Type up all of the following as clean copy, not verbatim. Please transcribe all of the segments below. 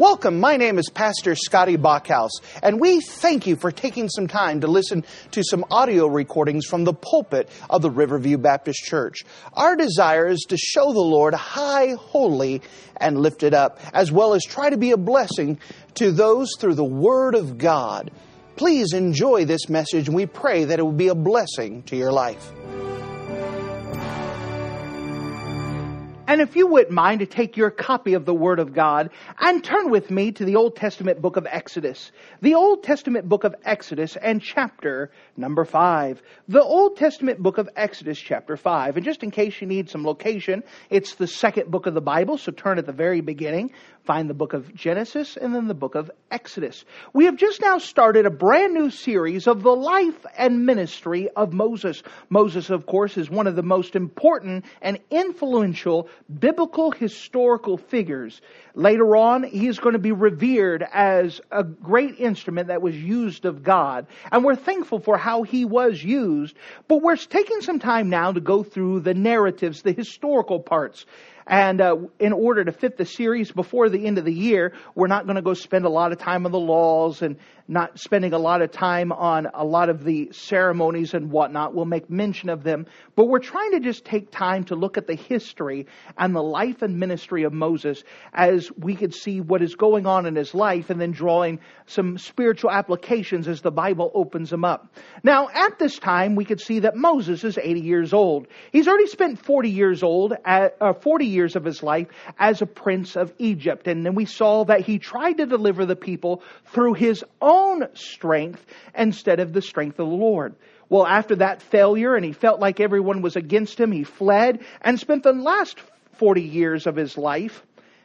Welcome. My name is Pastor Scotty Bachhaus, and we thank you for taking some time to listen to some audio recordings from the pulpit of the Riverview Baptist Church. Our desire is to show the Lord high, holy, and lifted up, as well as try to be a blessing to those through the Word of God. Please enjoy this message, and we pray that it will be a blessing to your life. And if you wouldn't mind to take your copy of the Word of God and turn with me to the Old Testament book of Exodus. The Old Testament book of Exodus and chapter number 5. The Old Testament book of Exodus chapter 5. And just in case you need some location, it's the second book of the Bible, so turn at the very beginning. Find the book of Genesis and then the book of Exodus. We have just now started a brand new series of the life and ministry of Moses. Moses, of course, is one of the most important and influential biblical historical figures. Later on, he is going to be revered as a great instrument that was used of God. And we're thankful for how he was used. But we're taking some time now to go through the narratives, the historical parts. And in order to fit the series before the end of the year, we're not going to go spend a lot of time on the laws and not spending a lot of time on a lot of the ceremonies and whatnot. We'll make mention of them. But we're trying to just take time to look at the history and the life and ministry of Moses as we could see what is going on in his life and then drawing some spiritual applications as the Bible opens them up. Now, at this time, we could see that Moses is 80 years old. He's already spent 40 years of his life as a prince of Egypt. And then we saw that he tried to deliver the people through his own strength instead of the strength of the Lord. Well, after that failure, and he felt like everyone was against him, he fled and spent the last 40 years of his life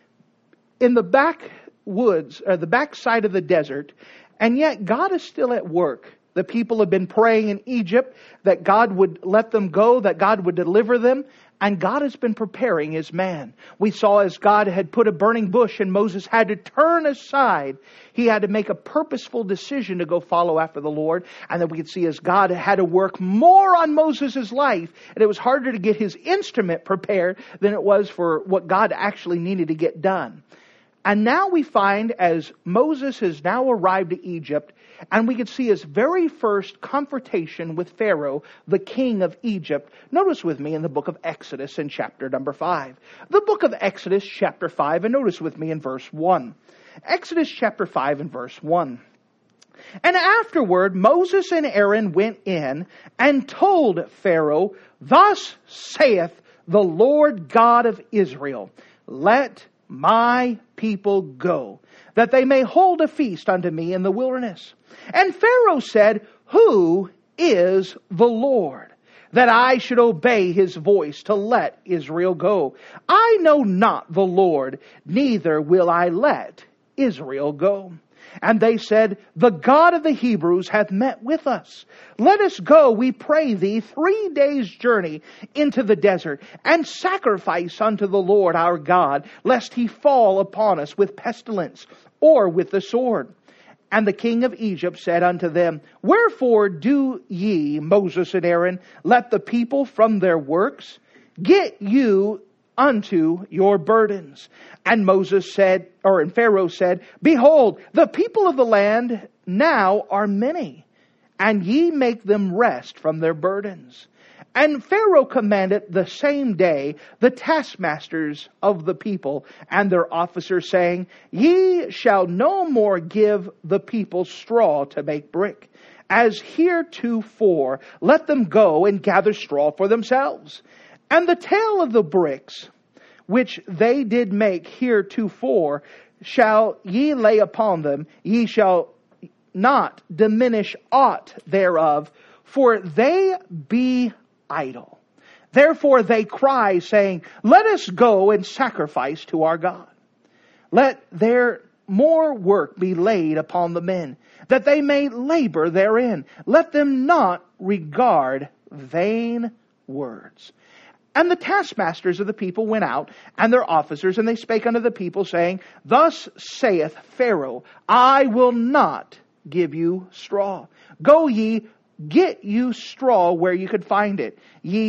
in the backwoods, or the backside of the desert. And yet God is still at work. The people have been praying in Egypt that God would let them go, that God would deliver them. And God has been preparing his man. We saw as God had put a burning bush and Moses had to turn aside. He had to make a purposeful decision to go follow after the Lord. And then we could see as God had to work more on Moses' life. And it was harder to get his instrument prepared than it was for what God actually needed to get done. And now we find as Moses has now arrived to Egypt, and we could see his very first confrontation with Pharaoh, the king of Egypt. Notice with me in the book of Exodus in chapter number 5. The book of Exodus chapter 5, and notice with me in verse 1. Exodus chapter 5 and verse 1. And afterward Moses and Aaron went in and told Pharaoh, "Thus saith the Lord God of Israel, let my people go, that they may hold a feast unto me in the wilderness." And Pharaoh said, "Who is the Lord, that I should obey his voice to let Israel go? I know not the Lord, neither will I let Israel go." And they said, "The God of the Hebrews hath met with us. Let us go, we pray thee, 3 days' journey into the desert, and sacrifice unto the Lord our God, lest he fall upon us with pestilence, or with the sword." And the king of Egypt said unto them, "Wherefore do ye, Moses and Aaron, let the people from their works? Get you unto your burdens." And Pharaoh said, "Behold, the people of the land now are many, and ye make them rest from their burdens." And Pharaoh commanded the same day the taskmasters of the people and their officers, saying, "Ye shall no more give the people straw to make brick, as heretofore. Let them go and gather straw for themselves. And the tale of the bricks which they did make heretofore shall ye lay upon them. Ye shall not diminish aught thereof, for they be idle. Therefore they cry, saying, Let us go and sacrifice to our God. Let their more work be laid upon the men, that they may labor therein. Let them not regard vain words." And the taskmasters of the people went out, and their officers, and they spake unto the people, saying, "Thus saith Pharaoh, I will not give you straw. Go ye, get you straw where you could find it. Ye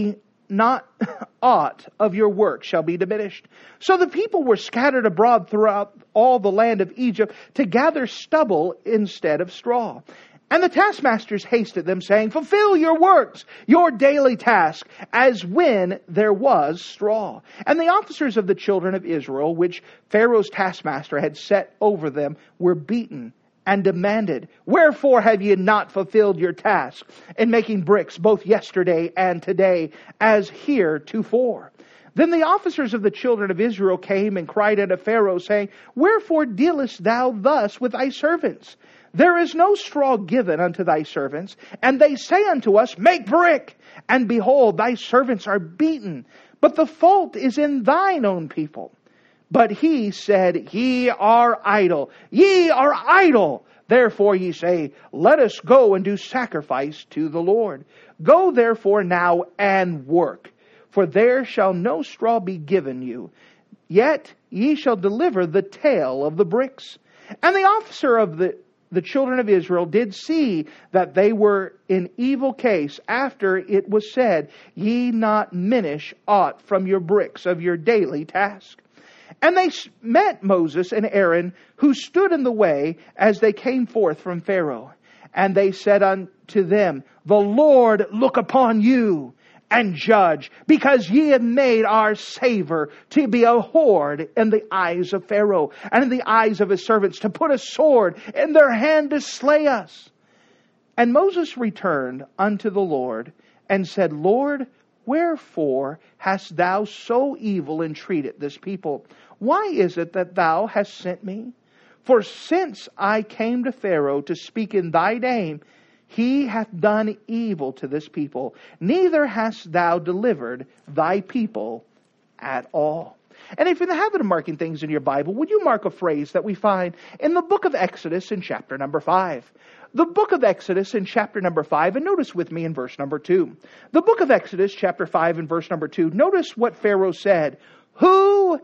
not aught of your work shall be diminished. So the people were scattered abroad throughout all the land of Egypt to gather stubble instead of straw. And the taskmasters hasted them, saying, fulfill your works, your daily task, as when there was straw. And the officers of the children of Israel, which Pharaoh's taskmaster had set over them, were beaten and demanded, wherefore have ye not fulfilled your task in making bricks both yesterday and today, as heretofore? Then the officers of the children of Israel came and cried unto Pharaoh, saying, wherefore dealest thou thus with thy servants? There is no straw given unto thy servants, and they say unto us, make brick. And behold, thy servants are beaten, but the fault is in thine own people. But he said, ye are idle. Ye are idle. Therefore ye say, let us go and do sacrifice to the Lord. Go therefore now and work, for there shall no straw be given you. Yet ye shall deliver the tale of the bricks. And the officer of the children of Israel did see that they were in evil case after it was said, ye not minish aught from your bricks of your daily task. And they met Moses and Aaron, who stood in the way as they came forth from Pharaoh. And they said unto them, the Lord look upon you and judge, because ye have made our savor to be a whore in the eyes of Pharaoh, and in the eyes of his servants, to put a sword in their hand to slay us. And Moses returned unto the Lord, and said, Lord, wherefore hast thou so evil entreated this people? Why is it that thou hast sent me? For since I came to Pharaoh to speak in thy name, he hath done evil to this people. Neither hast thou delivered thy people at all. And if you're in the habit of marking things in your Bible, would you mark a phrase that we find in the book of Exodus in chapter number 5? The book of Exodus in chapter number 5, and notice with me in verse number 2. The book of Exodus chapter 5 and verse number 2, notice what Pharaoh said. Who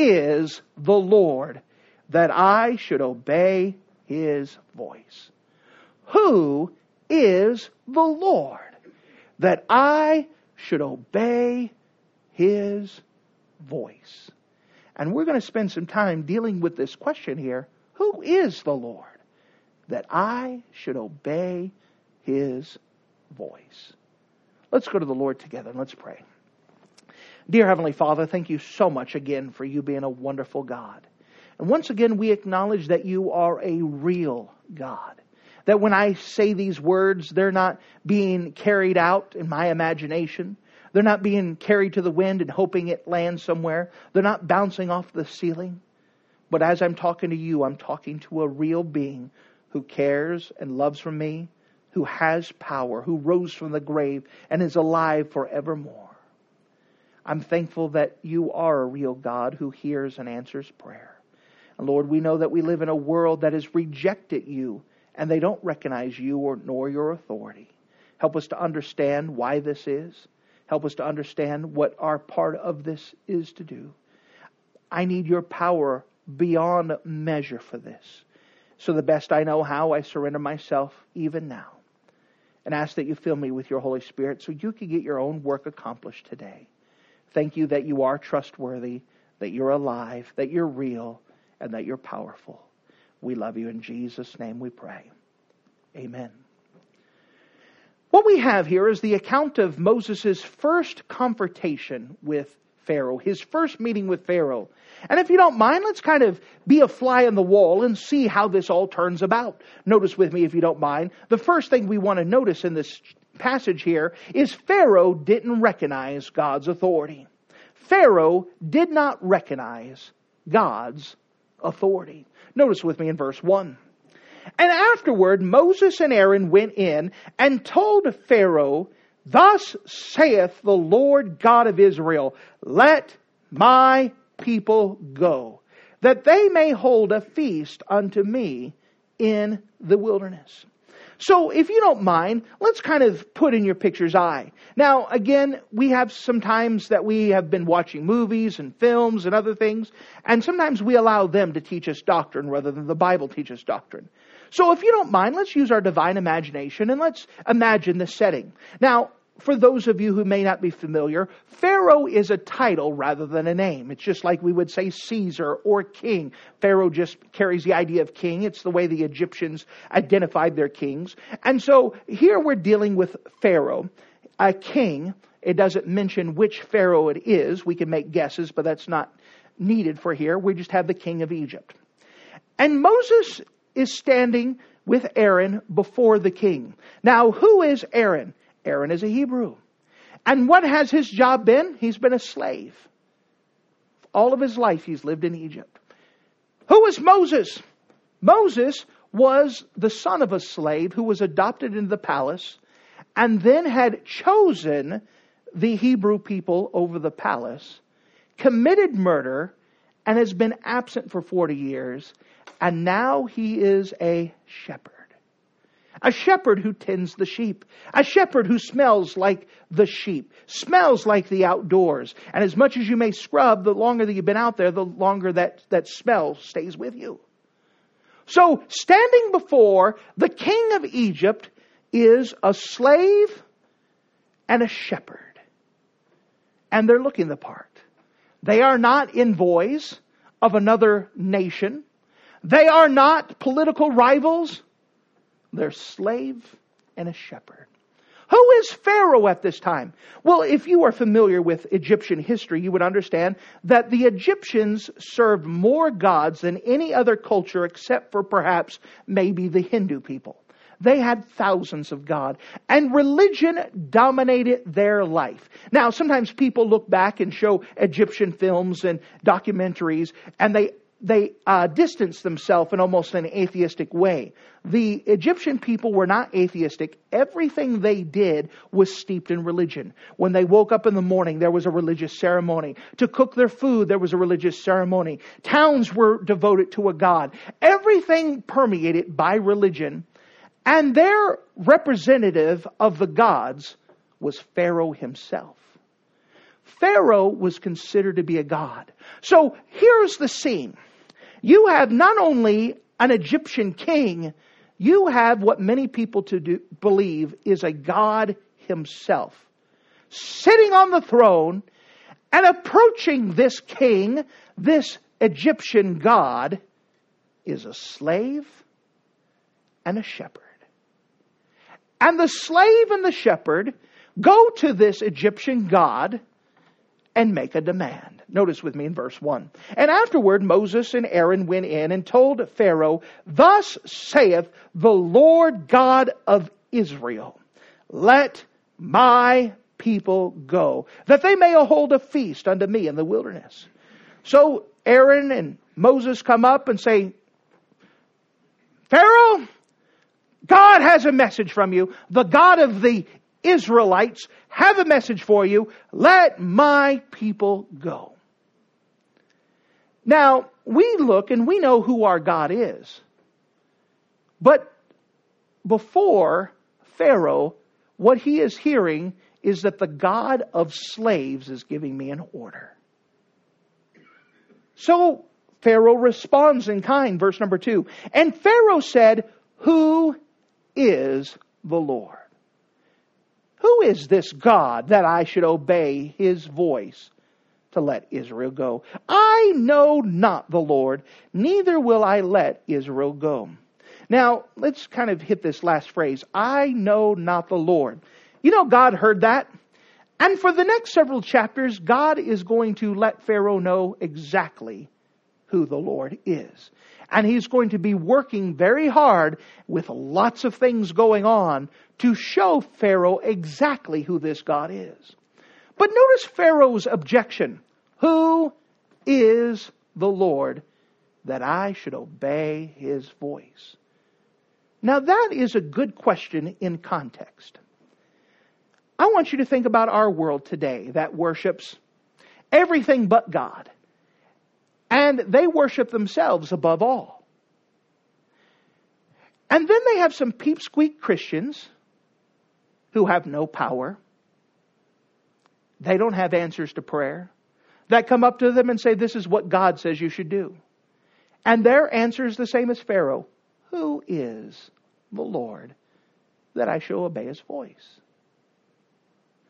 is the Lord that I should obey his voice? Who is the Lord that I should obey his voice? And we're going to spend some time dealing with this question here. Who is the Lord that I should obey his voice? Let's go to the Lord together and let's pray. Dear Heavenly Father, thank you so much again for you being a wonderful God. And once again, we acknowledge that you are a real God. That when I say these words, they're not being carried out in my imagination. They're not being carried to the wind and hoping it lands somewhere. They're not bouncing off the ceiling. But as I'm talking to you, I'm talking to a real being who cares and loves for me, who has power, who rose from the grave and is alive forevermore. I'm thankful that you are a real God who hears and answers prayer. And Lord, we know that we live in a world that has rejected you, and they don't recognize you nor your authority. Help us to understand why this is. Help us to understand what our part of this is to do. I need your power beyond measure for this. So the best I know how, I surrender myself even now. And ask that you fill me with your Holy Spirit so you can get your own work accomplished today. Thank you that you are trustworthy, that you're alive, that you're real, and that you're powerful. We love you. In Jesus' name we pray. Amen. What we have here is the account of Moses' first confrontation with Pharaoh, his first meeting with Pharaoh. And if you don't mind, let's kind of be a fly on the wall and see how this all turns about. Notice with me, if you don't mind, the first thing we want to notice in this passage here is Pharaoh didn't recognize God's authority. Pharaoh did not recognize God's authority. Notice with me in verse 1. And afterward Moses and Aaron went in and told Pharaoh, thus saith the Lord God of Israel, let my people go, that they may hold a feast unto me in the wilderness. So if you don't mind, let's kind of put in your picture's eye. Now, again, we have some times that we have been watching movies and films and other things, and sometimes we allow them to teach us doctrine rather than the Bible teach us doctrine. So if you don't mind, let's use our divine imagination and let's imagine the setting. Now, for those of you who may not be familiar, Pharaoh is a title rather than a name. It's just like we would say Caesar or king. Pharaoh just carries the idea of king. It's the way the Egyptians identified their kings. And so here we're dealing with Pharaoh, a king. It doesn't mention which Pharaoh it is. We can make guesses, but that's not needed for here. We just have the king of Egypt. And Moses is standing with Aaron before the king. Now, who is Aaron? Aaron is a Hebrew. And what has his job been? He's been a slave. All of his life he's lived in Egypt. Who is Moses? Moses was the son of a slave who was adopted into the palace and then had chosen the Hebrew people over the palace, committed murder, and has been absent for 40 years. And now he is a shepherd. A shepherd who tends the sheep. A shepherd who smells like the sheep. Smells like the outdoors. And as much as you may scrub, the longer that you've been out there, the longer that smell stays with you. So, standing before the king of Egypt is a slave and a shepherd. And they're looking the part. They are not envoys of another nation. They are not political rivals. They're slave and a shepherd. Who is Pharaoh at this time? Well, if you are familiar with Egyptian history, you would understand that the Egyptians served more gods than any other culture except for perhaps maybe the Hindu people. They had thousands of gods, and religion dominated their life. Now, sometimes people look back and show Egyptian films and documentaries, and they distance themselves in almost an atheistic way. The Egyptian people were not atheistic. Everything they did was steeped in religion. When they woke up in the morning, there was a religious ceremony. To cook their food, there was a religious ceremony. Towns were devoted to a god. Everything permeated by religion. And their representative of the gods was Pharaoh himself. Pharaoh was considered to be a god. So here's the scene. You have not only an Egyptian king, you have what many people believe is a god himself, sitting on the throne and approaching this king, this Egyptian god, is a slave and a shepherd. And the slave and the shepherd go to this Egyptian god and make a demand. Notice with me in verse 1. And afterward Moses and Aaron went in and told Pharaoh, "Thus saith the Lord God of Israel, let my people go, that they may hold a feast unto me in the wilderness." So Aaron and Moses come up and say, "Pharaoh, God has a message from you. The God of the Israelites have a message for you. Let my people go." Now, we look and we know who our God is. But before Pharaoh, what he is hearing is that the God of slaves is giving me an order. So Pharaoh responds in kind, verse number 2. And Pharaoh said, "Who is the Lord? Who is this God that I should obey his voice to let Israel go? I know not the Lord, neither will I let Israel go." Now, let's kind of hit this last phrase. I know not the Lord. You know, God heard that. And for the next several chapters, God is going to let Pharaoh know exactly who the Lord is. And he's going to be working very hard with lots of things going on to show Pharaoh exactly who this God is. But notice Pharaoh's objection. Who is the Lord that I should obey his voice? Now that is a good question in context. I want you to think about our world today that worships everything but God. And they worship themselves above all. And then they have some peep-squeak Christians who have no power. They don't have answers to prayer. That come up to them and say, "This is what God says you should do." And their answer is the same as Pharaoh. Who is the Lord that I shall obey his voice?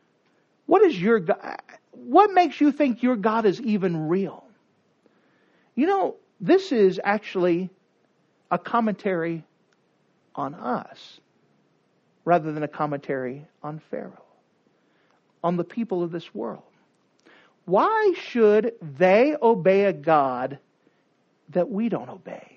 What makes you think your God is even real? You know, this is actually a commentary on us rather than a commentary on Pharaoh, on the people of this world. Why should they obey a God that we don't obey?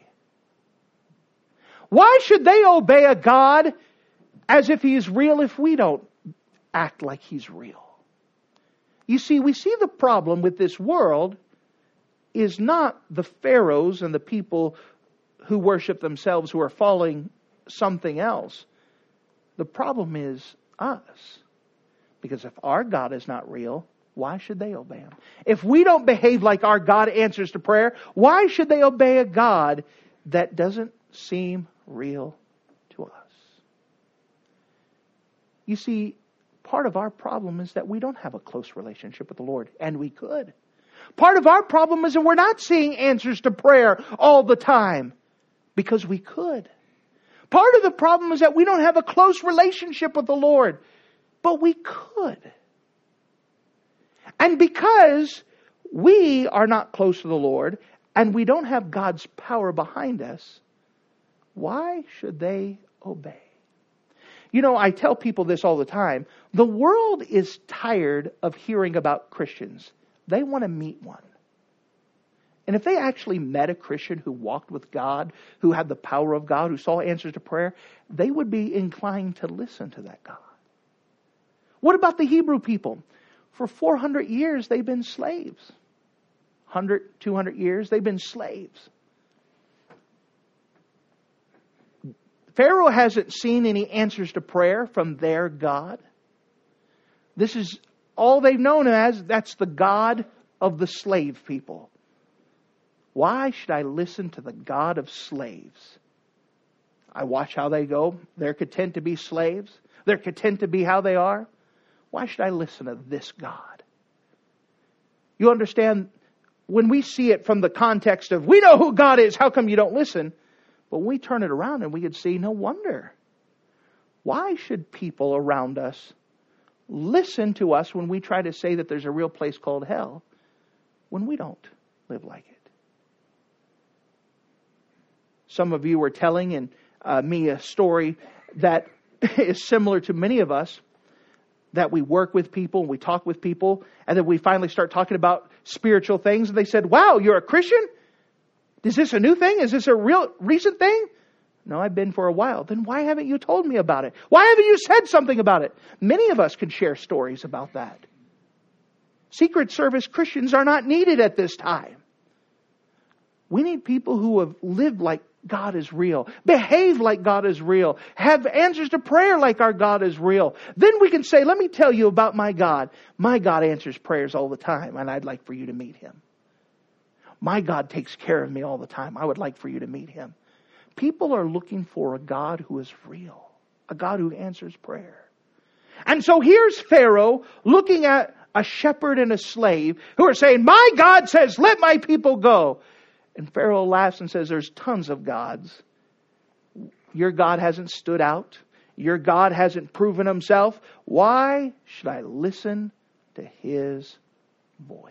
Why should they obey a God as if He is real if we don't act like He's real? You see, we see the problem with this world is not the pharaohs and the people who worship themselves who are following something else. The problem is us. Because if our God is not real, why should they obey Him? If we don't behave like our God answers to prayer, why should they obey a God that doesn't seem real to us? You see, part of our problem is that we don't have a close relationship with the Lord, and we could. Part of our problem is that we're not seeing answers to prayer all the time, because we could. Part of the problem is that we don't have a close relationship with the Lord, but we could. And because we are not close to the Lord, and we don't have God's power behind us, why should they obey? You know, I tell people this all the time. The world is tired of hearing about Christians. They want to meet one. And if they actually met a Christian who walked with God, who had the power of God, who saw answers to prayer, they would be inclined to listen to that God. What about the Hebrew people? For 400 years, they've been slaves. 100, 200 years, they've been slaves. Pharaoh hasn't seen any answers to prayer from their God. This is all they've known as, that's the God of the slave people. Why should I listen to the God of slaves? I watch how they go. They're content to be slaves. They're content to be how they are. Why should I listen to this God? You understand, when we see it from the context of, we know who God is, how come you don't listen? But we turn it around and we could see, no wonder. Why should people around us listen to us when we try to say that there's a real place called hell when we don't live like it? Some of you were telling me a story that is similar to many of us, that we work with people, and we talk with people, and then we finally start talking about spiritual things, and they said, wow, you're a Christian? Is this a new thing? Is this a real recent thing? No, I've been for a while. Then why haven't you told me about it? Why haven't you said something about it? Many of us can share stories about that. Secret Service Christians are not needed at this time. We need people who have lived like God is real, behave like God is real, have answers to prayer like our God is real. Then we can say, let me tell you about my God. My God answers prayers all the time, and I'd like for you to meet Him. My God takes care of me all the time. I would like for you to meet Him. People are looking for a God who is real, a God who answers prayer. And so here's Pharaoh looking at a shepherd and a slave who are saying, my God says, let my people go. And Pharaoh laughs and says, there's tons of gods. Your God hasn't stood out. Your God hasn't proven Himself. Why should I listen to His voice?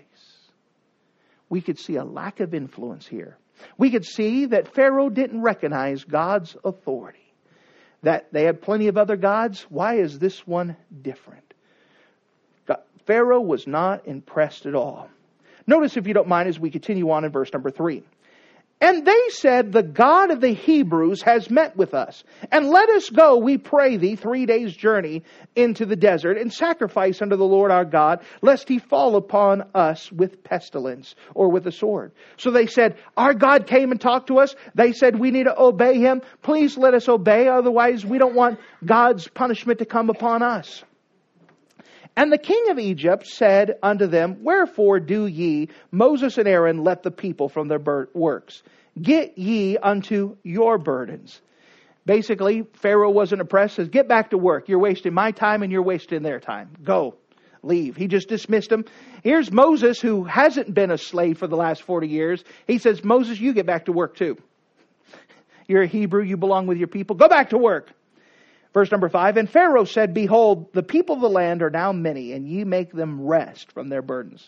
We could see a lack of influence here. We could see that Pharaoh didn't recognize God's authority. That they had plenty of other gods. Why is this one different? Pharaoh was not impressed at all. Notice, if you don't mind, as we continue on in verse number 3. And they said, the God of the Hebrews has met with us. And let us go, we pray thee, 3 days' journey into the desert, and sacrifice unto the Lord our God, lest He fall upon us with pestilence or with a sword. So they said, our God came and talked to us. They said, we need to obey Him. Please let us obey, otherwise we don't want God's punishment to come upon us. And the king of Egypt said unto them, wherefore do ye, Moses and Aaron, let the people from their works? Get ye unto your burdens. Basically, Pharaoh wasn't impressed. Says, get back to work. You're wasting my time and you're wasting their time. Go. Leave. He just dismissed them. Here's Moses, who hasn't been a slave for the last 40 years. He says, Moses, you get back to work too. You're a Hebrew. You belong with your people. Go back to work. Verse number 5, and Pharaoh said, behold, the people of the land are now many, and ye make them rest from their burdens.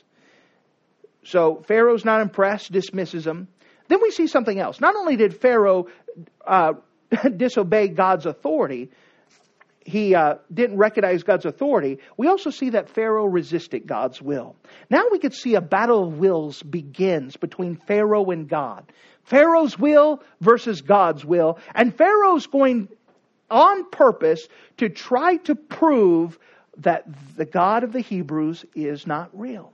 So Pharaoh's not impressed, dismisses them. Then we see something else. Not only did Pharaoh disobey God's authority, he didn't recognize God's authority, we also see that Pharaoh resisted God's will. Now we could see a battle of wills begins between Pharaoh and God. Pharaoh's will versus God's will. And Pharaoh's going on purpose to try to prove that the God of the Hebrews is not real.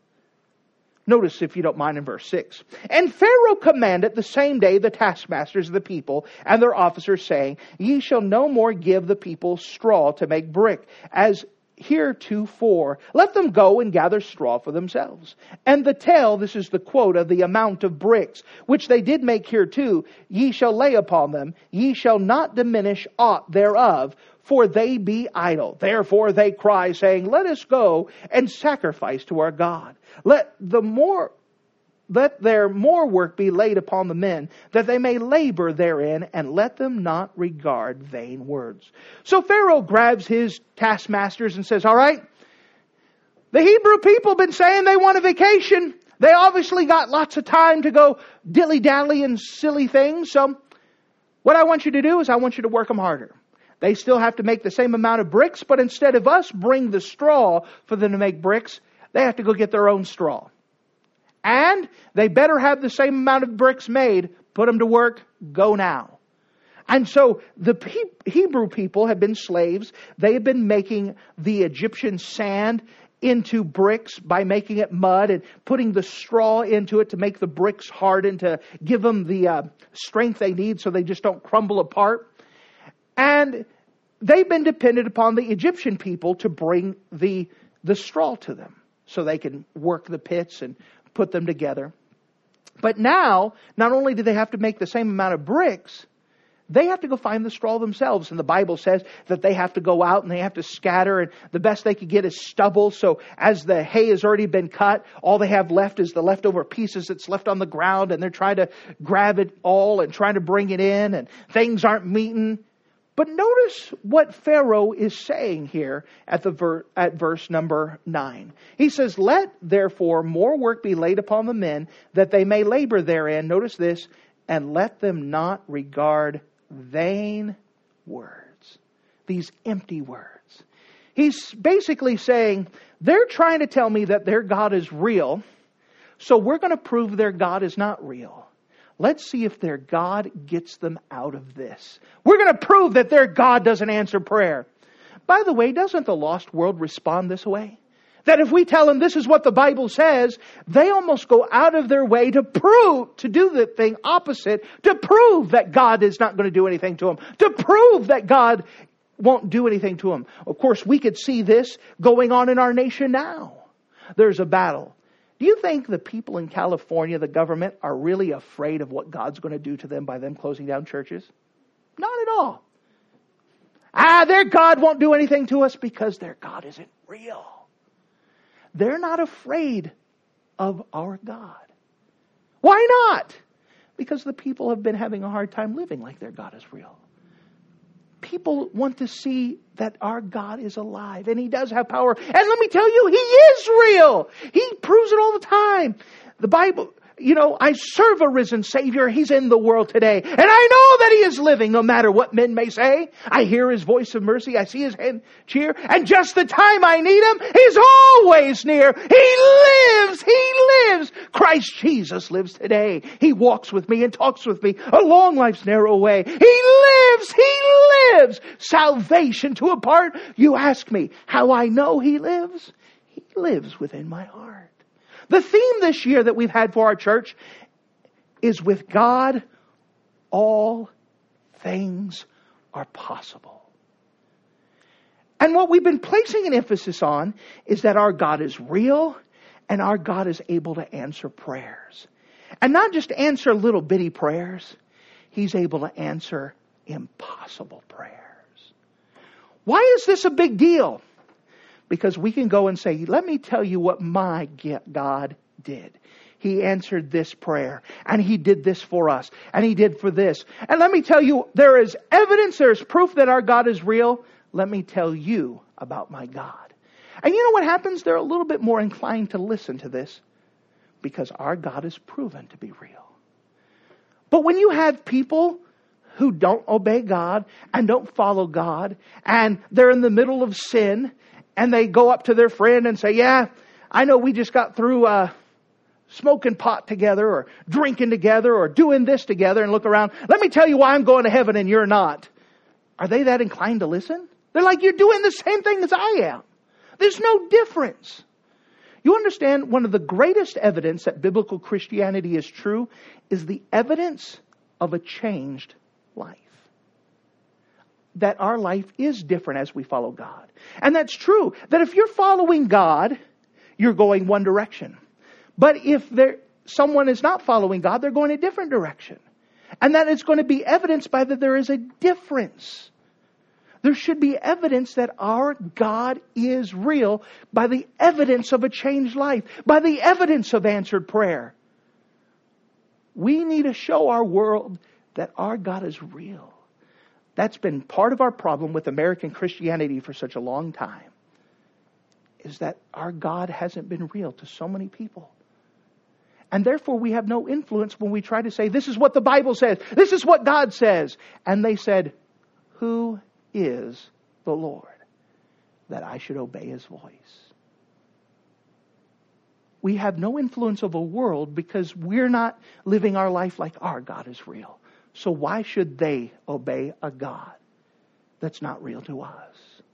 Notice, if you don't mind, in verse 6. And Pharaoh commanded the same day the taskmasters of the people and their officers, saying, ye shall no more give the people straw to make brick, as heretofore. Let them go and gather straw for themselves. And the tale, this is the quote of the amount of bricks, which they did make hereto, ye shall lay upon them. Ye shall not diminish aught thereof, for they be idle. Therefore they cry, saying, let us go and sacrifice to our God. Let their more work be laid upon the men, that they may labor therein, and let them not regard vain words. So Pharaoh grabs his taskmasters and says, all right, the Hebrew people have been saying they want a vacation. They obviously got lots of time to go dilly-dally and silly things. So what I want you to do is I want you to work them harder. They still have to make the same amount of bricks, but instead of us bring the straw for them to make bricks, they have to go get their own straw. And they better have the same amount of bricks made. Put them to work. Go now. And so the Hebrew people have been slaves. They have been making the Egyptian sand into bricks by making it mud and putting the straw into it to make the bricks harden, to give them the strength they need so they just don't crumble apart. And they've been dependent upon the Egyptian people to bring the straw to them so they can work the pits and put them together. But now, not only do they have to make the same amount of bricks, they have to go find the straw themselves. And the Bible says that they have to go out and they have to scatter, and the best they could get is stubble. So as the hay has already been cut, all they have left is the leftover pieces that's left on the ground, and they're trying to grab it all and trying to bring it in, and things aren't meeting. But notice what Pharaoh is saying here at verse number 9. He says, let therefore more work be laid upon the men, that they may labor therein. Notice this, and let them not regard vain words. These empty words. He's basically saying, they're trying to tell me that their God is real, so we're going to prove their God is not real. Let's see if their God gets them out of this. We're going to prove that their God doesn't answer prayer. By the way, doesn't the lost world respond this way? That if we tell them this is what the Bible says, they almost go out of their way to do the thing opposite, to prove that God is not going to do anything to them, to prove that God won't do anything to them. Of course, we could see this going on in our nation now. There's a battle. Do you think the people in California, the government, are really afraid of what God's going to do to them by them closing down churches? Not at all. Their God won't do anything to us because their God isn't real. They're not afraid of our God. Why not? Because the people have been having a hard time living like their God is real. People want to see that our God is alive and He does have power. And let me tell you, He is real. He proves it all the time. The Bible, I serve a risen Savior. He's in the world today. And I know that He is living no matter what men may say. I hear His voice of mercy. I see His hand cheer. And just the time I need Him, He's always near. He lives. He lives. Christ Jesus lives today. He walks with me and talks with me along life's narrow way. He lives. He lives. Salvation to impart. You ask me how I know He lives? He lives within my heart. The theme this year that we've had for our church is, with God, all things are possible. And what we've been placing an emphasis on is that our God is real and our God is able to answer prayers. And not just answer little bitty prayers. He's able to answer impossible prayers. Why is this a big deal? Because we can go and say, let me tell you what my God did. He answered this prayer. And He did this for us. And He did for this. And let me tell you, there is evidence, there is proof that our God is real. Let me tell you about my God. And you know what happens? They're a little bit more inclined to listen to this because our God is proven to be real. But when you have people who don't obey God and don't follow God, and they're in the middle of sin, and they go up to their friend and say, yeah, I know we just got through smoking pot together or drinking together or doing this together, and look around. Let me tell you why I'm going to heaven and you're not. Are they that inclined to listen? They're like, you're doing the same thing as I am. There's no difference. You understand, one of the greatest evidence that biblical Christianity is true is the evidence of a changed life. That our life is different as we follow God. And that's true. That if you're following God, you're going one direction. But if someone is not following God, they're going a different direction. And that is going to be evidenced by that there is a difference. There should be evidence that our God is real by the evidence of a changed life, by the evidence of answered prayer. We need to show our world that our God is real. That's been part of our problem with American Christianity for such a long time, is that our God hasn't been real to so many people. And therefore we have no influence when we try to say, this is what the Bible says, this is what God says. And they said, who is the Lord that I should obey His voice? We have no influence of a world because we're not living our life like our God is real. So why should they obey a God that's not real to us?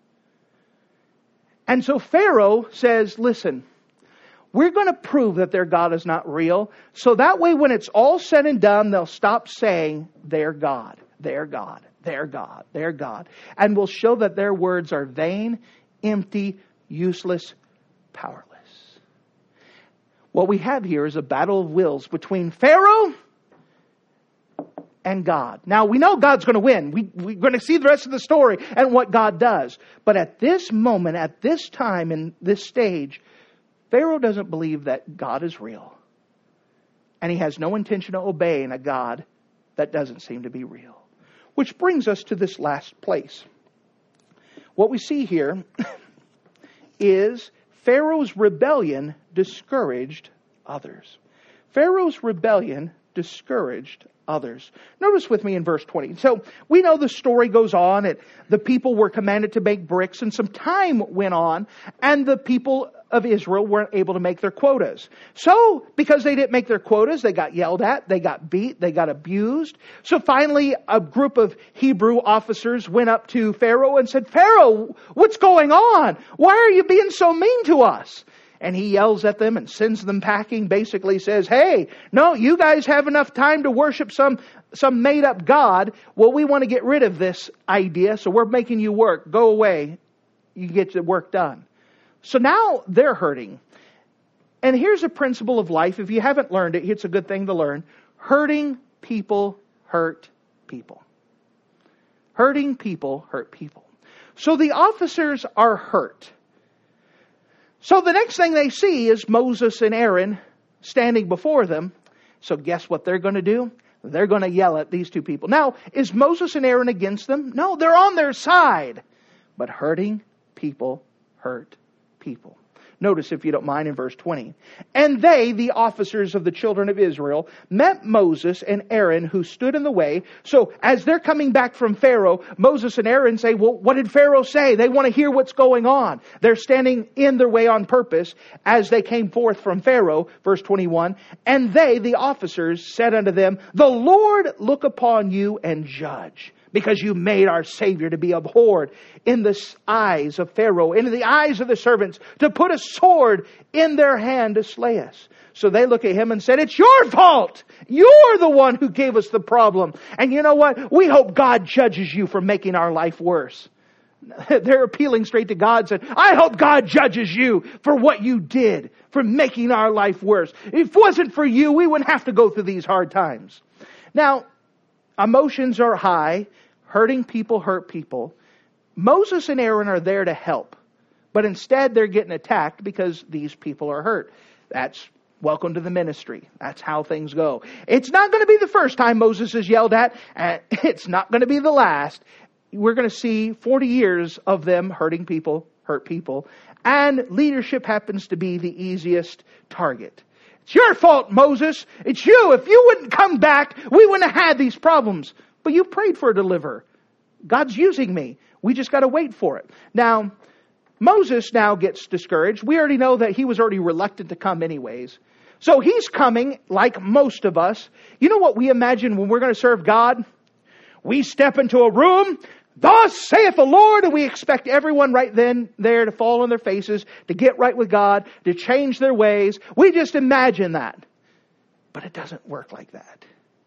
And so Pharaoh says, listen, we're going to prove that their God is not real. So that way when it's all said and done, they'll stop saying their God, their God, their God, their God. And we'll show that their words are vain, empty, useless, powerless. What we have here is a battle of wills between Pharaoh and God. Now, we know God's going to win. We're going to see the rest of the story and what God does. But at this moment, at this time, in this stage, Pharaoh doesn't believe that God is real. And he has no intention of obeying a God that doesn't seem to be real. Which brings us to this last place. What we see here is Pharaoh's rebellion discouraged others. Pharaoh's rebellion discouraged others. Notice with me in verse 20. So we know the story goes on. The people were commanded to make bricks, and some time went on, and the people of Israel weren't able to make their quotas. So, because they didn't make their quotas, they got yelled at, they got beat, they got abused. So finally, a group of Hebrew officers went up to Pharaoh and said, Pharaoh, what's going on? Why are you being so mean to us? And he yells at them and sends them packing, basically says, hey, no, you guys have enough time to worship some made-up God. Well, we want to get rid of this idea, so we're making you work. Go away. You get the work done. So now they're hurting. And here's a principle of life. If you haven't learned it, it's a good thing to learn. Hurting people hurt people. Hurting people hurt people. So the officers are hurt. So the next thing they see is Moses and Aaron standing before them. So guess what they're going to do? They're going to yell at these two people. Now, is Moses and Aaron against them? No, they're on their side. But hurting people hurt people. Notice, if you don't mind, in verse 20. And they, the officers of the children of Israel, met Moses and Aaron, who stood in the way. So as they're coming back from Pharaoh, Moses and Aaron say, well, what did Pharaoh say? They want to hear what's going on. They're standing in their way on purpose as they came forth from Pharaoh. Verse 21. And they, the officers, said unto them, the Lord look upon you and judge. Because you made our Savior to be abhorred in the eyes of Pharaoh, in the eyes of the servants, to put a sword in their hand to slay us. So they look at him and said, it's your fault. You're the one who gave us the problem. And you know what? We hope God judges you for making our life worse. They're appealing straight to God, saying, I hope God judges you for what you did, for making our life worse. If it wasn't for you, we wouldn't have to go through these hard times. Now, emotions are high. Hurting people hurt people. Moses and Aaron are there to help. But instead they're getting attacked because these people are hurt. That's Welcome to the ministry. That's how things go. It's not going to be the first time Moses is yelled at, and it's not going to be the last. We're going to see 40 years of them hurting people, hurt people, and leadership happens to be the easiest target. It's your fault, Moses. It's you. If you wouldn't come back, we wouldn't have had these problems. But you prayed for a deliverer. God's using me. We just got to wait for it. Now, Moses now gets discouraged. We already know that he was already reluctant to come anyways. So he's coming like most of us. You know what we imagine when we're going to serve God? We step into a room, thus saith the Lord, and we expect everyone right then there to fall on their faces, to get right with God, to change their ways. We just imagine that. But it doesn't work like that.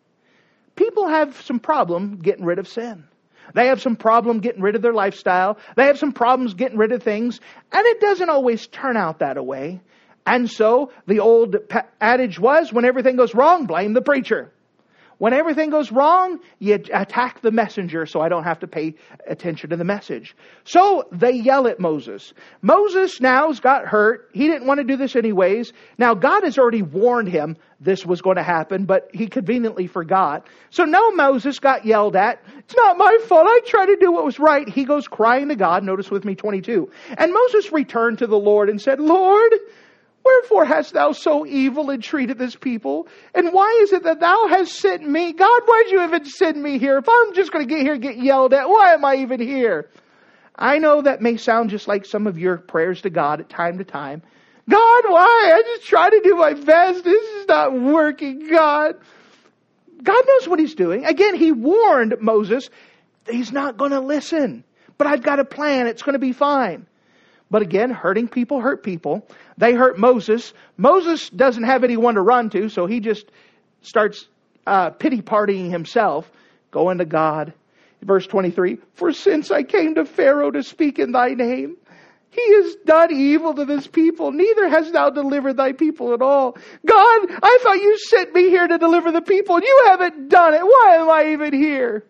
People have some problem getting rid of sin. They have some problem getting rid of their lifestyle. They have some problems getting rid of things. And it doesn't always turn out that way. And so the old adage was, when everything goes wrong, blame the preacher. When everything goes wrong, you attack the messenger so I don't have to pay attention to the message. So they yell at Moses. Moses now's got hurt. He didn't want to do this anyways. Now God has already warned him this was going to happen, but he conveniently forgot. So now Moses got yelled at. It's not my fault. I tried to do what was right. He goes crying to God. Notice with me 22. And Moses returned to the Lord and said, Lord, wherefore hast thou so evil entreated this people? And why is it that thou hast sent me? God, why'd you even send me here? If I'm just going to get here and get yelled at, why am I even here? I know that may sound just like some of your prayers to God at time to time. God, why? I just try to do my best. This is not working, God. God knows what He's doing. Again, He warned Moses, he's not going to listen. But I've got a plan. It's going to be fine. But again, hurting people hurt people. They hurt Moses. Moses doesn't have anyone to run to, so he just starts pity-partying himself, going to God. Verse 23, for since I came to Pharaoh to speak in thy name, he has done evil to this people, neither hast thou delivered thy people at all. God, I thought you sent me here to deliver the people, and you haven't done it. Why am I even here?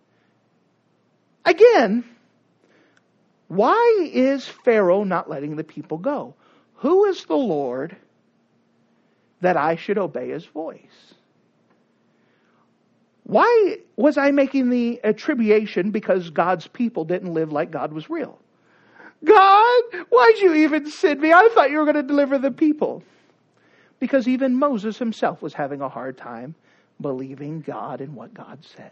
Again, why is Pharaoh not letting the people go? Who is the Lord that I should obey His voice? Why was I making the attribution because God's people didn't live like God was real? God, why'd you even send me? I thought you were going to deliver the people. Because even Moses himself was having a hard time believing God and what God said.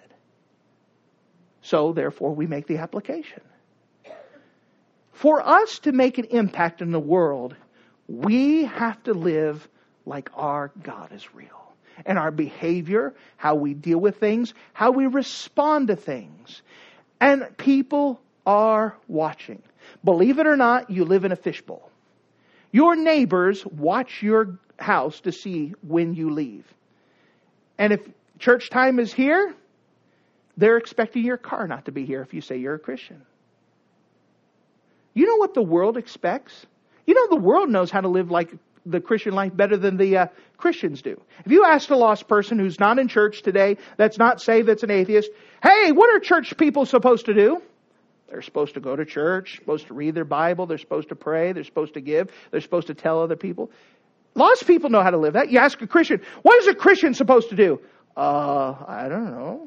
So therefore we make the application. For us to make an impact in the world, we have to live like our God is real. And our behavior, how we deal with things, how we respond to things. And people are watching. Believe it or not, you live in a fishbowl. Your neighbors watch your house to see when you leave. And if church time is here, they're expecting your car not to be here if you say you're a Christian. You know what the world expects? You know the world knows how to live like the Christian life better than the Christians do. If you ask a lost person who's not in church today, that's not saved, that's an atheist, hey, what are church people supposed to do? They're supposed to go to church, supposed to read their Bible, they're supposed to pray, they're supposed to give, they're supposed to tell other people. Lost people know how to live that. You ask a Christian, what is a Christian supposed to do? I don't know.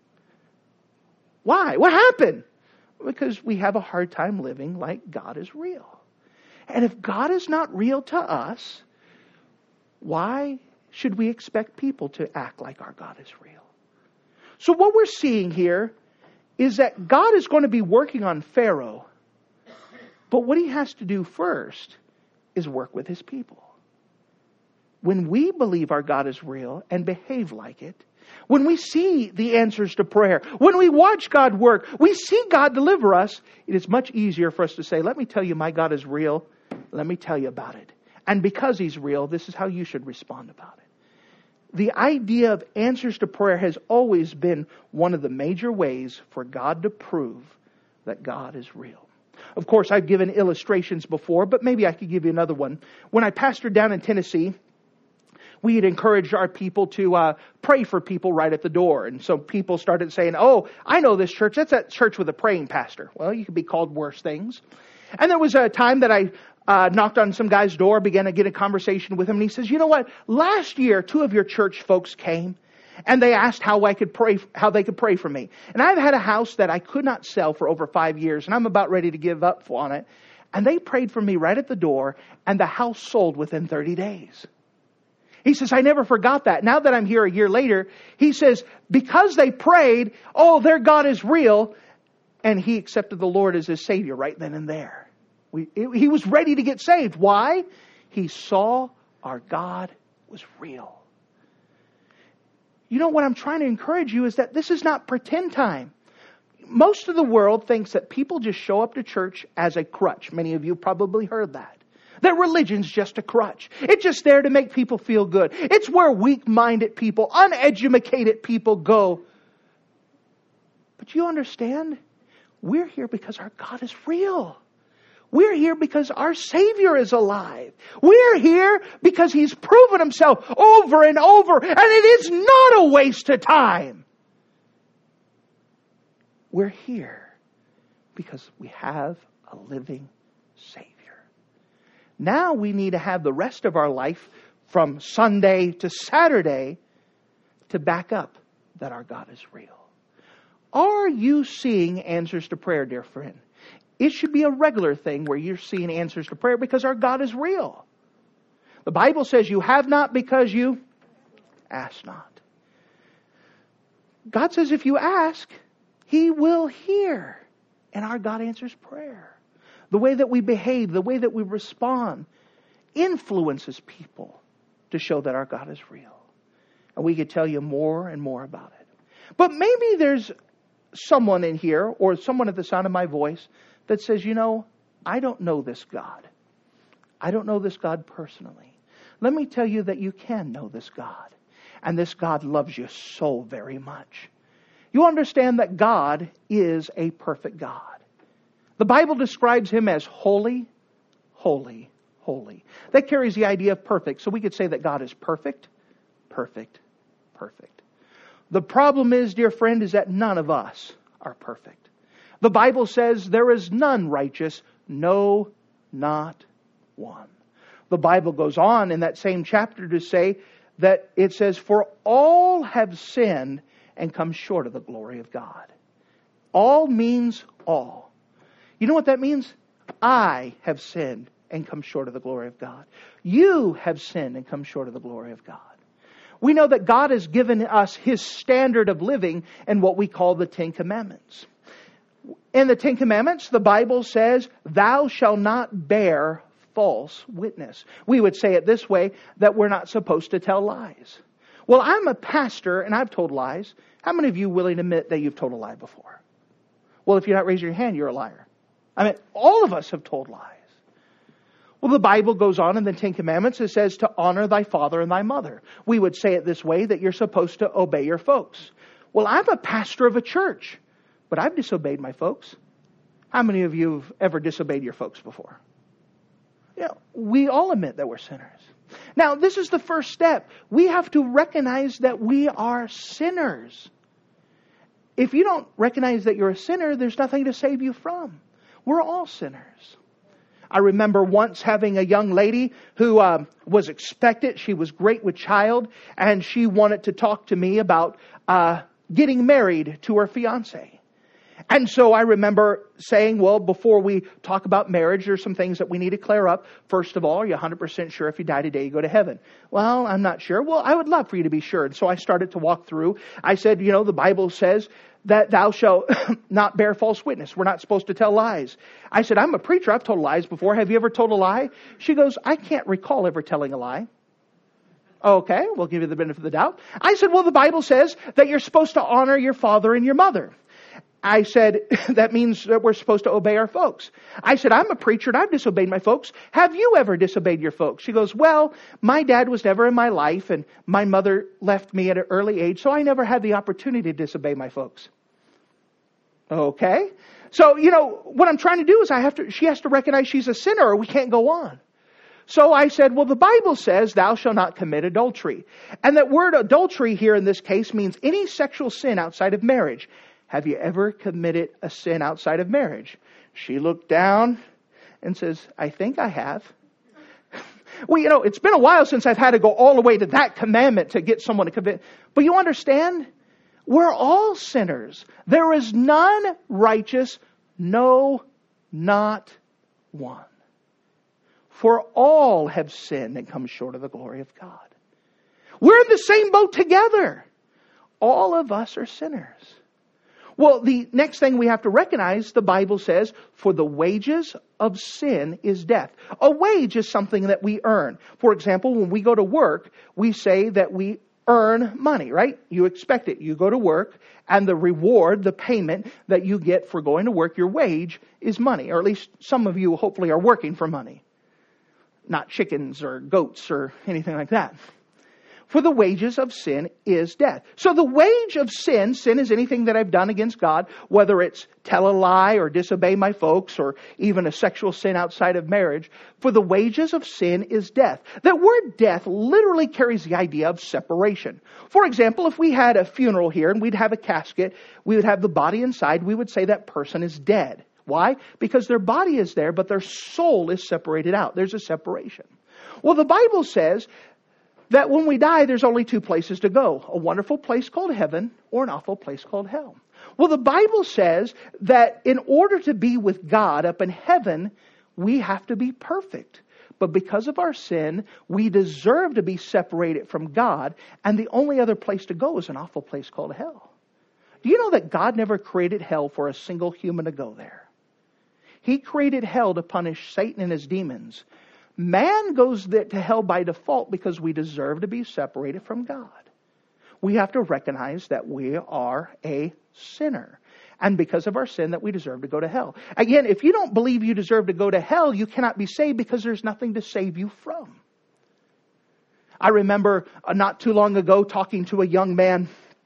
Why? What happened? Because we have a hard time living like God is real. And if God is not real to us, why should we expect people to act like our God is real? So what we're seeing here is that God is going to be working on Pharaoh. But what He has to do first is work with His people. When we believe our God is real and behave like it, when we see the answers to prayer, when we watch God work, we see God deliver us, it is much easier for us to say, let me tell you my God is real. Let me tell you about it. And because He's real, this is how you should respond about it. The idea of answers to prayer has always been one of the major ways for God to prove that God is real. Of course, I've given illustrations before, but maybe I could give you another one. When I pastored down in Tennessee, we had encouraged our people to pray for people right at the door. And so people started saying, oh, I know this church. That's that church with a praying pastor. Well, you could be called worse things. And there was a time that I knocked on some guy's door, began to get a conversation with him. And he says, you know what? Last year, 2 of your church folks came and they asked how they could pray for me. And I've had a house that I could not sell for over 5 years, and I'm about ready to give up on it. And they prayed for me right at the door, and the house sold within 30 days. He says, I never forgot that. Now that I'm here a year later, he says, because they prayed, oh, their God is real. And he accepted the Lord as his Savior right then and there. He was ready to get saved. Why? He saw our God was real. You know, what I'm trying to encourage you is that this is not pretend time. Most of the world thinks that people just show up to church as a crutch. Many of you probably heard that. That religion's just a crutch. It's just there to make people feel good. It's where weak-minded people, uneducated people go. But you understand? We're here because our God is real. We're here because our Savior is alive. We're here because He's proven Himself over and over. And it is not a waste of time. We're here because we have a living Savior. Now we need to have the rest of our life from Sunday to Saturday to back up that our God is real. Are you seeing answers to prayer, dear friend? It should be a regular thing where you're seeing answers to prayer because our God is real. The Bible says you have not because you ask not. God says if you ask, He will hear. And our God answers prayer. The way that we behave, the way that we respond, influences people to show that our God is real. And we could tell you more and more about it. But maybe there's someone in here, or someone at the sound of my voice, that says, you know, I don't know this God. I don't know this God personally. Let me tell you that you can know this God. And this God loves you so very much. You understand that God is a perfect God. The Bible describes Him as holy, holy, holy. That carries the idea of perfect. So we could say that God is perfect, perfect, perfect. The problem is, dear friend, is that none of us are perfect. The Bible says there is none righteous, no, not one. The Bible goes on in that same chapter to say that it says, for all have sinned and come short of the glory of God. All means all. You know what that means? I have sinned and come short of the glory of God. You have sinned and come short of the glory of God. We know that God has given us His standard of living and what we call the 10 Commandments. In the 10 Commandments, the Bible says, thou shalt not bear false witness. We would say it this way, that we're not supposed to tell lies. Well, I'm a pastor and I've told lies. How many of you willing to admit that you've told a lie before? Well, if you're not raising your hand, you're a liar. I mean, all of us have told lies. Well, the Bible goes on in the 10 Commandments. It says to honor thy father and thy mother. We would say it this way, that you're supposed to obey your folks. Well, I'm a pastor of a church, but I've disobeyed my folks. How many of you have ever disobeyed your folks before? You know, we all admit that we're sinners. Now, this is the first step. We have to recognize that we are sinners. If you don't recognize that you're a sinner, there's nothing to save you from. We're all sinners. I remember once having a young lady who was expectant. She was great with child, and she wanted to talk to me about getting married to her fiancé. And so I remember saying, well, before we talk about marriage, there's some things that we need to clear up. First of all, are you 100% sure if you die today, you go to heaven? Well, I'm not sure. Well, I would love for you to be sure. And so I started to walk through. I said, you know, the Bible says that thou shalt not bear false witness. We're not supposed to tell lies. I said, I'm a preacher. I've told lies before. Have you ever told a lie? She goes, I can't recall ever telling a lie. Okay, we'll give you the benefit of the doubt. I said, well, the Bible says that you're supposed to honor your father and your mother. I said, that means that we're supposed to obey our folks. I said, I'm a preacher and I've disobeyed my folks. Have you ever disobeyed your folks? She goes, well, my dad was never in my life and my mother left me at an early age, so I never had the opportunity to disobey my folks. Okay. So, you know, what I'm trying to do is she has to recognize she's a sinner or we can't go on. So I said, well, the Bible says thou shalt not commit adultery. And that word adultery here in this case means any sexual sin outside of marriage. Have you ever committed a sin outside of marriage? She looked down and says, I think I have. Well, it's been a while since I've had to go all the way to that commandment to get someone to commit. But you understand? We're all sinners. There is none righteous, no, not one. For all have sinned and come short of the glory of God. We're in the same boat together. All of us are sinners. Well, the next thing we have to recognize, the Bible says, for the wages of sin is death. A wage is something that we earn. For example, when we go to work, we say that we earn money, right? You expect it. You go to work, and the reward, the payment that you get for going to work, your wage, is money. Or at least some of you hopefully are working for money. Not chickens or goats or anything like that. For the wages of sin is death. So the wage of sin is anything that I've done against God, whether it's tell a lie or disobey my folks or even a sexual sin outside of marriage. For the wages of sin is death. That word death literally carries the idea of separation. For example, if we had a funeral here and we'd have a casket, we would have the body inside, we would say that person is dead. Why? Because their body is there, but their soul is separated out. There's a separation. Well, the Bible says that when we die, there's only two places to go. A wonderful place called heaven or an awful place called hell. Well, the Bible says that in order to be with God up in heaven, we have to be perfect. But because of our sin, we deserve to be separated from God. And the only other place to go is an awful place called hell. Do you know that God never created hell for a single human to go there? He created hell to punish Satan and his demons. Man goes to hell by default because we deserve to be separated from God. We have to recognize that we are a sinner. And because of our sin, that we deserve to go to hell. Again, if you don't believe you deserve to go to hell, you cannot be saved because there's nothing to save you from. I remember not too long ago talking to a young man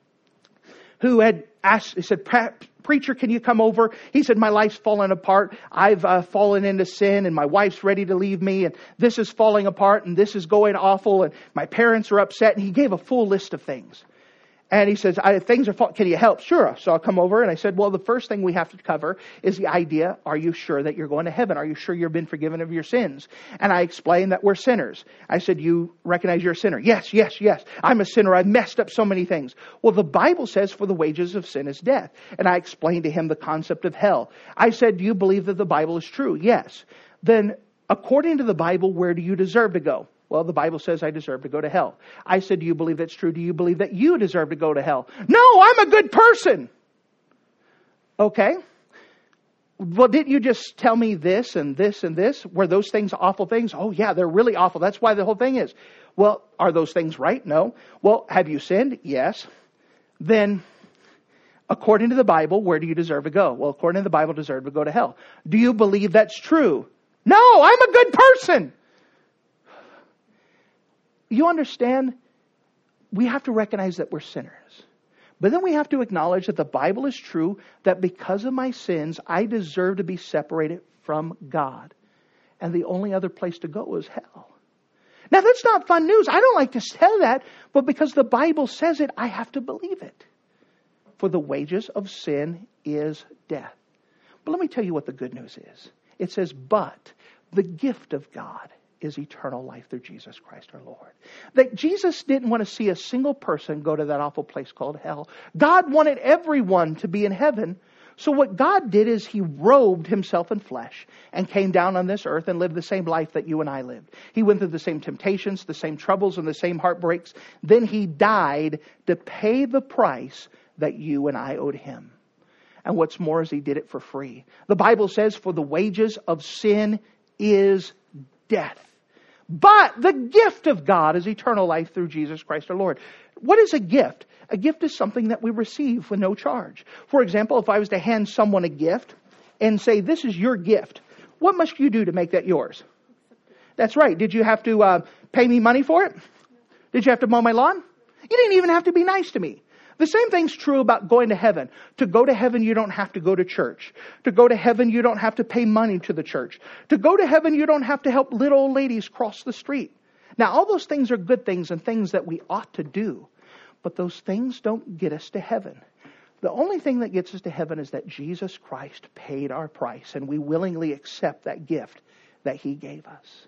who had asked, he said, "Preacher, can you come over?" He said, "My life's fallen apart. I've fallen into sin and my wife's ready to leave me and this is falling apart and this is going awful and my parents are upset." And he gave a full list of things. And he says, "Things are falling. Can you help?" "Sure." So I'll come over and I said, "Well, the first thing we have to cover is the idea, are you sure that you're going to heaven? Are you sure you've been forgiven of your sins?" And I explained that we're sinners. I said, "You recognize you're a sinner?" Yes. "I'm a sinner. I've messed up so many things." "Well, the Bible says for the wages of sin is death." And I explained to him the concept of hell. I said, "Do you believe that the Bible is true?" "Yes." "Then, according to the Bible, where do you deserve to go?" "Well, the Bible says I deserve to go to hell." I said, "Do you believe that's true? Do you believe that you deserve to go to hell?" "No, I'm a good person." "Okay. Well, didn't you just tell me this and this and this? Were those things awful things?" "Oh, yeah, they're really awful. That's why the whole thing is." "Well, are those things right?" "No." "Well, have you sinned?" "Yes." "Then, according to the Bible, where do you deserve to go?" "Well, according to the Bible, I deserve to go to hell." "Do you believe that's true?" "No, I'm a good person." You understand? We have to recognize that we're sinners. But then we have to acknowledge that the Bible is true, that because of my sins, I deserve to be separated from God. And the only other place to go is hell. Now, that's not fun news. I don't like to say that, but because the Bible says it, I have to believe it. For the wages of sin is death. But let me tell you what the good news is. It says, but the gift of God is eternal life through Jesus Christ our Lord. That Jesus didn't want to see a single person go to that awful place called hell. God wanted everyone to be in heaven. So what God did is He robed Himself in flesh and came down on this earth and lived the same life that you and I lived. He went through the same temptations, the same troubles, and the same heartbreaks. Then He died to pay the price that you and I owed Him. And what's more is He did it for free. The Bible says, for the wages of sin is death. But the gift of God is eternal life through Jesus Christ our Lord. What is a gift? A gift is something that we receive for no charge. For example, if I was to hand someone a gift and say, this is your gift, what must you do to make that yours? That's right. Did you have to pay me money for it? Did you have to mow my lawn? You didn't even have to be nice to me. The same thing's true about going to heaven. To go to heaven, you don't have to go to church. To go to heaven, you don't have to pay money to the church. To go to heaven, you don't have to help little old ladies cross the street. Now, all those things are good things and things that we ought to do. But those things don't get us to heaven. The only thing that gets us to heaven is that Jesus Christ paid our price, and we willingly accept that gift that He gave us.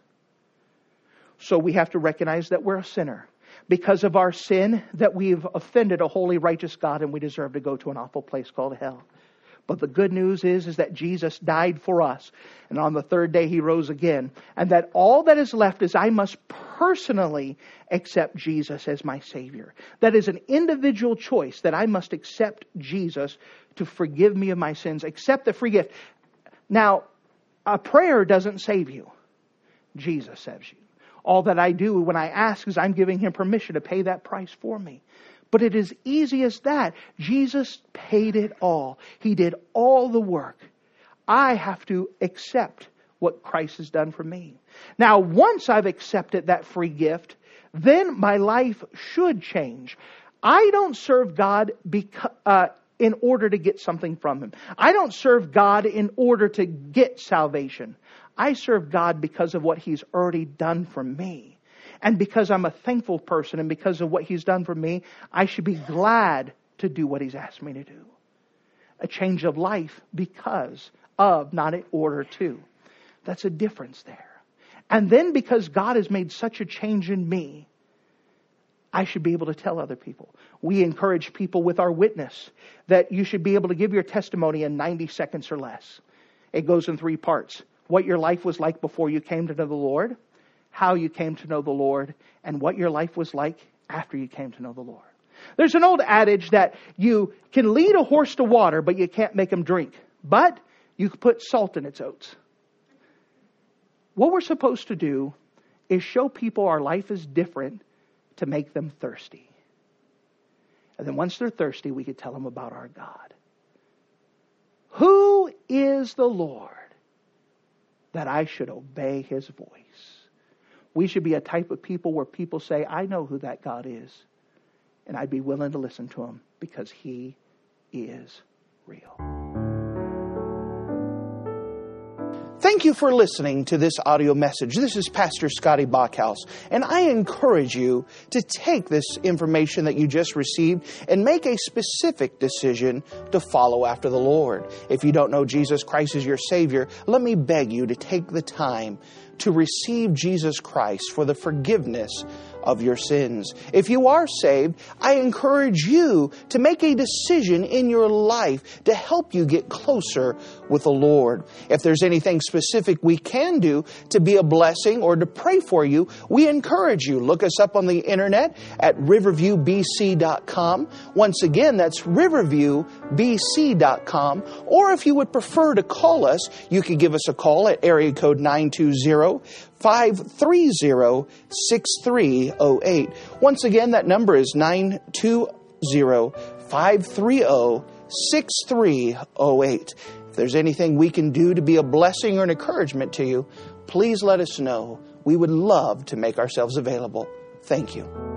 So we have to recognize that we're a sinner. Because of our sin, that we've offended a holy, righteous God, and we deserve to go to an awful place called hell. But the good news is that Jesus died for us. And on the third day He rose again. And that all that is left is I must personally accept Jesus as my Savior. That is an individual choice, that I must accept Jesus to forgive me of my sins. Accept the free gift. Now, a prayer doesn't save you. Jesus saves you. All that I do when I ask is I'm giving Him permission to pay that price for me. But it is easy as that. Jesus paid it all. He did all the work. I have to accept what Christ has done for me. Now, once I've accepted that free gift, then my life should change. I don't serve God in order to get something from Him. I don't serve God in order to get salvation. I serve God because of what He's already done for me. And because I'm a thankful person and because of what He's done for me, I should be glad to do what He's asked me to do. A change of life because of, not in order to. That's a difference there. And then because God has made such a change in me, I should be able to tell other people. We encourage people with our witness that you should be able to give your testimony in 90 seconds or less. It goes in 3 parts. What your life was like before you came to know the Lord, how you came to know the Lord, and what your life was like after you came to know the Lord. There's an old adage that you can lead a horse to water, but you can't make him drink. But you can put salt in its oats. What we're supposed to do is show people our life is different to make them thirsty. And then once they're thirsty, we could tell them about our God. Who is the Lord that I should obey His voice? We should be a type of people where people say, I know who that God is. And I'd be willing to listen to Him because He is real. Thank you for listening to this audio message. This is Pastor Scotty Bachhaus, and I encourage you to take this information that you just received and make a specific decision to follow after the Lord. If you don't know Jesus Christ as your Savior, let me beg you to take the time to receive Jesus Christ for the forgiveness of your sins. If you are saved, I encourage you to make a decision in your life to help you get closer with the Lord. If there's anything specific we can do to be a blessing or to pray for you, we encourage you. Look us up on the internet at riverviewbc.com. Once again, that's riverviewbc.com. Or if you would prefer to call us, you could give us a call at area code 920-530-6308. Once again, that number is 920-530-6308. If there's anything we can do to be a blessing or an encouragement to you, please let us know. We would love to make ourselves available. Thank you.